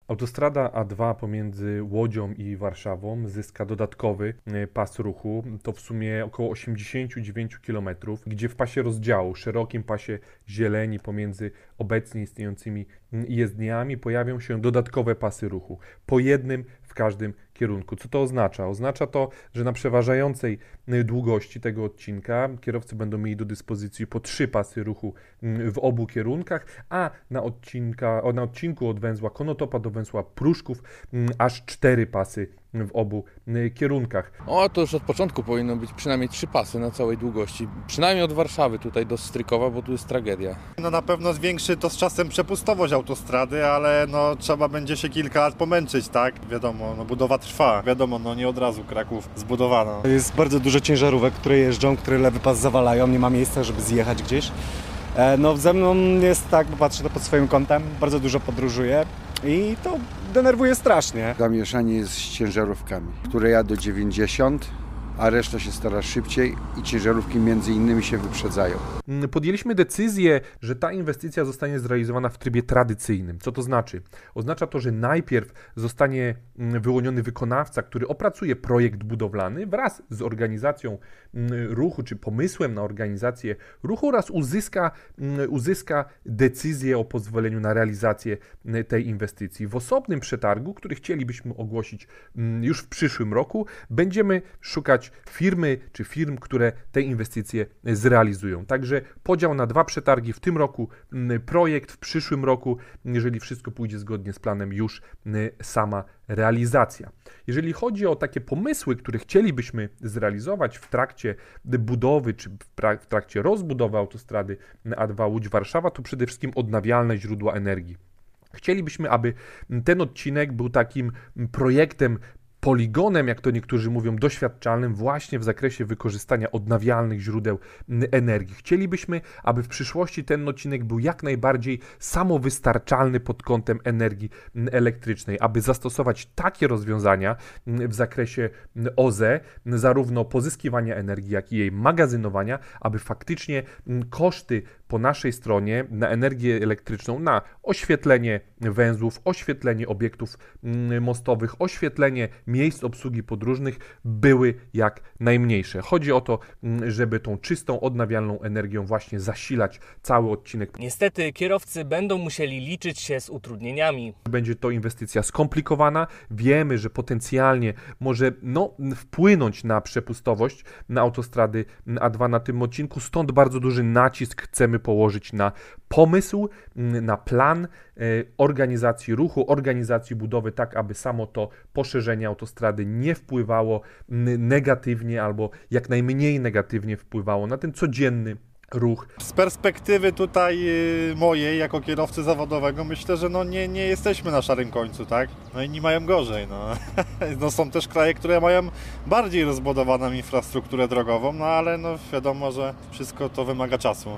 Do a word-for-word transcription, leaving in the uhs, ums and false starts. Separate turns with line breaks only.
Autostrada A dwa pomiędzy Łodzią i Warszawą zyska dodatkowy pas ruchu, to w sumie około osiemdziesiąt dziewięć kilometrów, gdzie w pasie rozdziału, szerokim pasie zieleni pomiędzy obecnie istniejącymi jezdniami pojawią się dodatkowe pasy ruchu, po jednym w każdym kierunku. Co to oznacza? Oznacza to, że na przeważającej długości tego odcinka kierowcy będą mieli do dyspozycji po trzy pasy ruchu w obu kierunkach, a na, odcinka, na odcinku od węzła Konotopa do węzła Pruszków aż cztery pasy w obu kierunkach.
O, to już od początku powinno być przynajmniej trzy pasy na całej długości. Przynajmniej od Warszawy tutaj do Strykowa, bo tu jest tragedia.
No na pewno zwiększy to z czasem przepustowość autostrady, ale no trzeba będzie się kilka lat pomęczyć, tak? Wiadomo, no budowa trwa. Wiadomo, no nie od razu Kraków zbudowano.
Jest bardzo dużo ciężarówek, które jeżdżą, które lewy pas zawalają, nie ma miejsca, żeby zjechać gdzieś. No ze mną jest tak, bo patrzę to pod swoim kątem, bardzo dużo podróżuję i to denerwuje strasznie.
Zamieszanie jest z ciężarówkami, które jadą dziewięćdziesiąt, a reszta się stara szybciej i ciężarówki między innymi się wyprzedzają.
Podjęliśmy decyzję, że ta inwestycja zostanie zrealizowana w trybie tradycyjnym. Co to znaczy? Oznacza to, że najpierw zostanie wyłoniony wykonawca, który opracuje projekt budowlany wraz z organizacją ruchu, czy pomysłem na organizację ruchu oraz uzyska, uzyska decyzję o pozwoleniu na realizację tej inwestycji. W osobnym przetargu, który chcielibyśmy ogłosić już w przyszłym roku, będziemy szukać firmy czy firm, które te inwestycje zrealizują. Także podział na dwa przetargi w tym roku, projekt w przyszłym roku, jeżeli wszystko pójdzie zgodnie z planem, już sama realizacja. Jeżeli chodzi o takie pomysły, które chcielibyśmy zrealizować w trakcie budowy czy w trakcie rozbudowy autostrady A dwa Łódź-Warszawa, to przede wszystkim odnawialne źródła energii. Chcielibyśmy, aby ten odcinek był takim projektem, poligonem, jak to niektórzy mówią, doświadczalnym właśnie w zakresie wykorzystania odnawialnych źródeł energii. Chcielibyśmy, aby w przyszłości ten odcinek był jak najbardziej samowystarczalny pod kątem energii elektrycznej, aby zastosować takie rozwiązania w zakresie O Z E, zarówno pozyskiwania energii, jak i jej magazynowania, aby faktycznie koszty po naszej stronie na energię elektryczną, na oświetlenie węzłów, oświetlenie obiektów mostowych, oświetlenie miejsc obsługi podróżnych były jak najmniejsze. Chodzi o to, żeby tą czystą, odnawialną energią właśnie zasilać cały odcinek.
Niestety kierowcy będą musieli liczyć się z utrudnieniami.
Będzie to inwestycja skomplikowana. Wiemy, że potencjalnie może no, wpłynąć na przepustowość na autostrady A dwa na tym odcinku, stąd bardzo duży nacisk chcemy położyć na pomysł, na plan organizacji ruchu, organizacji budowy, tak aby samo to poszerzenie autostrady nie wpływało negatywnie albo jak najmniej negatywnie wpływało na ten codzienny ruch.
Z perspektywy tutaj mojej, jako kierowcy zawodowego, myślę, że no nie, nie jesteśmy na szarym końcu, tak? No inni mają gorzej, no. No są też kraje, które mają bardziej rozbudowaną infrastrukturę drogową, no ale no wiadomo, że wszystko to wymaga czasu.